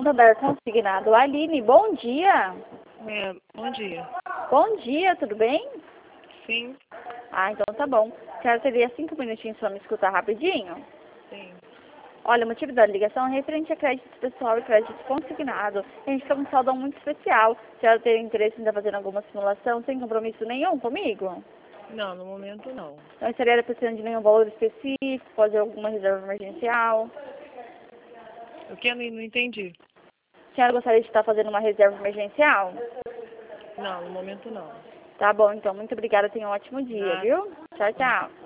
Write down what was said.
Santander Consignado. Aline, bom dia. Bom dia. Bom dia, tudo bem? Sim. Ah, então tá bom. A senhora teria 5 minutinhos para me escutar rapidinho? Sim. Olha, o motivo da ligação é referente a crédito pessoal e crédito consignado. A gente está com um saldão muito especial. A senhora teria interesse em estar fazendo alguma simulação sem compromisso nenhum comigo? Não, no momento não. Não estaria precisando de nenhum valor específico, fazer alguma reserva emergencial? O que eu não entendi? A senhora gostaria de estar fazendo uma reserva emergencial? Não, no momento não. Tá bom, então. Muito obrigada. Tenha um ótimo dia, Nada. viu? Tchau, tchau.